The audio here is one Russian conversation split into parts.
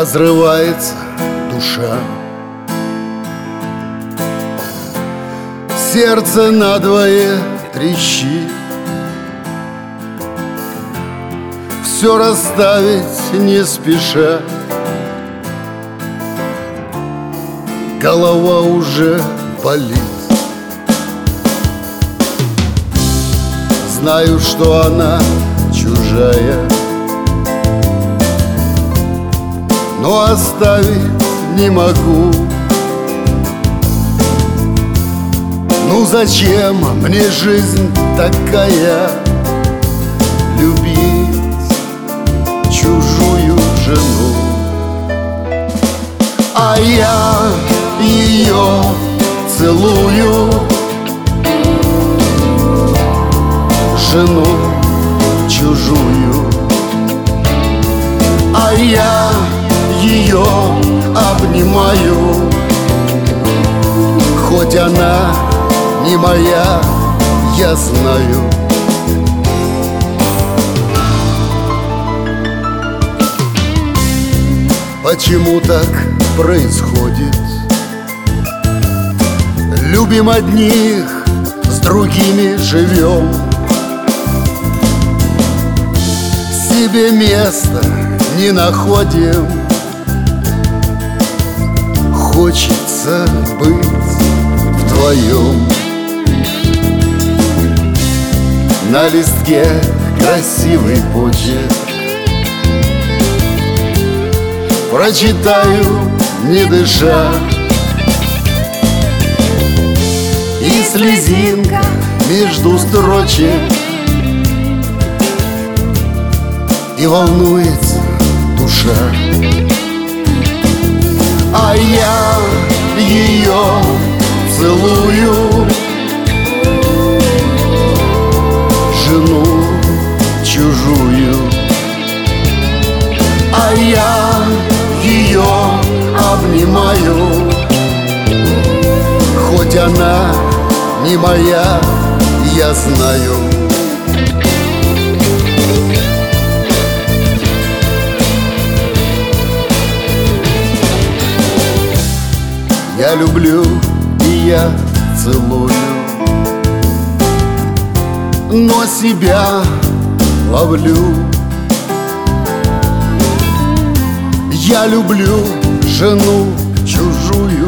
разрывается душа, сердце надвое трещит. Все расставить не спеша, голова уже болит. Знаю, что она чужая, но оставить не могу. Ну зачем мне жизнь такая, любить чужую жену? А я ее целую, жену чужую. А я ее обнимаю, хоть она не моя, я знаю. Почему так происходит? Любим одних, с другими живем, себе места не находим. Хочется быть вдвоем. На листке красивый почерк прочитаю, не дыша, и слезинка между строчек, и волнуется душа. А я ее целую, жену чужую. А я ее обнимаю, хоть она не моя, я знаю. Я люблю и я целую, но себя ловлю. Я люблю жену чужую,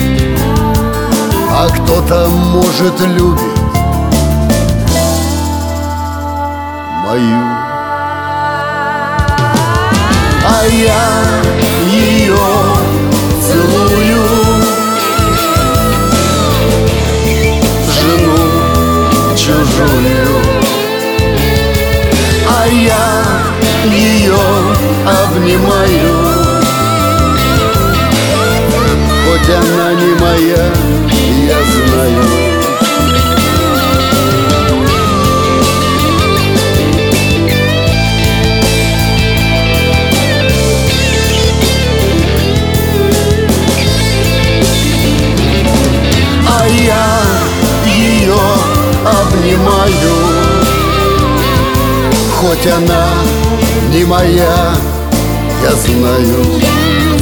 а кто-то, может, любит мою. А я ее целую, жену чужую. А я ее обнимаю, хоть она не моя, я знаю. А я ее обнимаю, хоть она не моя, я знаю.